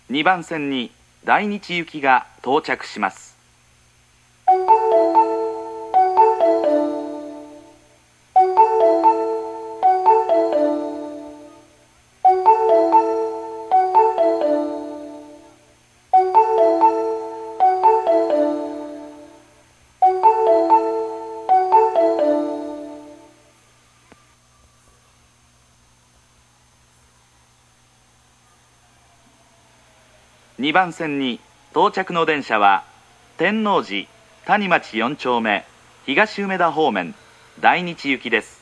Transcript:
2番線に大日行きが到着します。2番線に到着の電車は天王寺谷町4丁目東梅田方面大日行きです。